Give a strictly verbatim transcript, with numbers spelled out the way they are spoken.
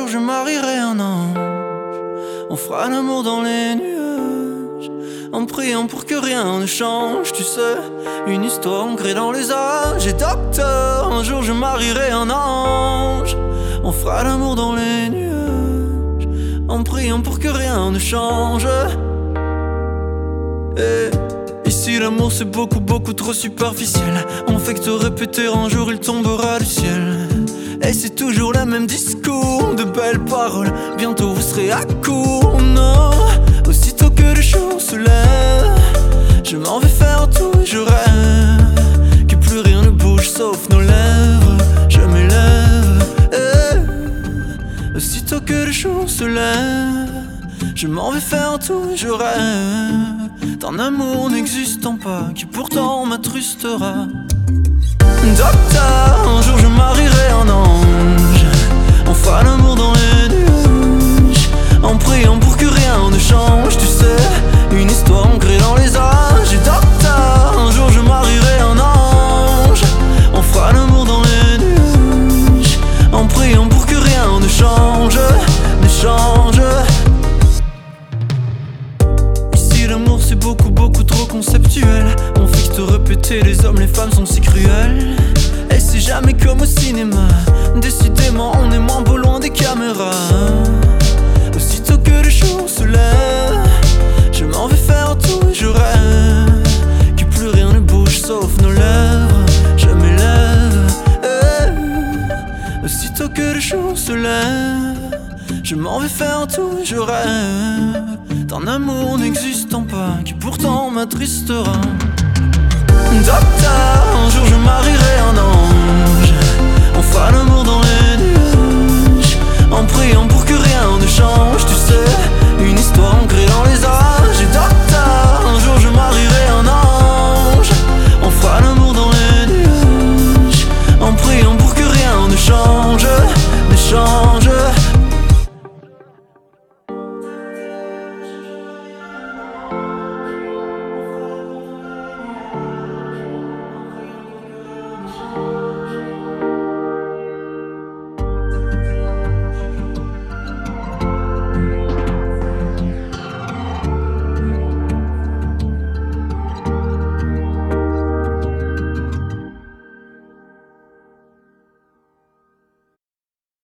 jour je marierai un ange. On fera l'amour dans les nuages, en priant pour que rien ne change. Tu sais, une histoire ancrée dans les âges. Et docteur, un jour je marierai un ange. On fera l'amour dans les nuages, en priant pour que rien ne change. Et ici l'amour c'est beaucoup beaucoup trop superficiel. On fait que te répéter un jour il tombera du ciel. Et c'est toujours le même discours, de belles paroles, bientôt vous serez à court. Non, aussitôt que le jour se lève, je m'en vais faire tout et je rêve que plus rien ne bouge sauf nos lèvres. Je m'élève, eh. Aussitôt que le jour se lève, je m'en vais faire tout et je rêve d'un amour n'existant pas, qui pourtant m'attrustera. Docteur, un jour je marierai un ange. On fera l'amour dans les nuages, en priant pour que rien ne change. Tu sais, une histoire ancrée dans les âges. Et docteur, un jour je marierai un ange. On fera l'amour dans les nuages, en priant pour que rien ne change, ne change. Ici l'amour c'est beaucoup beaucoup trop conceptuel. On fait que te répéter, les hommes, les femmes sont si cruels. Et c'est jamais comme au cinéma, décidément on est moins beau loin des caméras. Aussitôt que le jour se lève, je m'en vais faire tout et je rêve que plus rien ne bouge sauf nos lèvres. Je m'élève, eh. Aussitôt que le jour se lève, je m'en vais faire tout et je rêve d'un amour n'existant pas, qui pourtant m'attristera. Docteur, un jour je marierai un ange. On fera l'amour dans les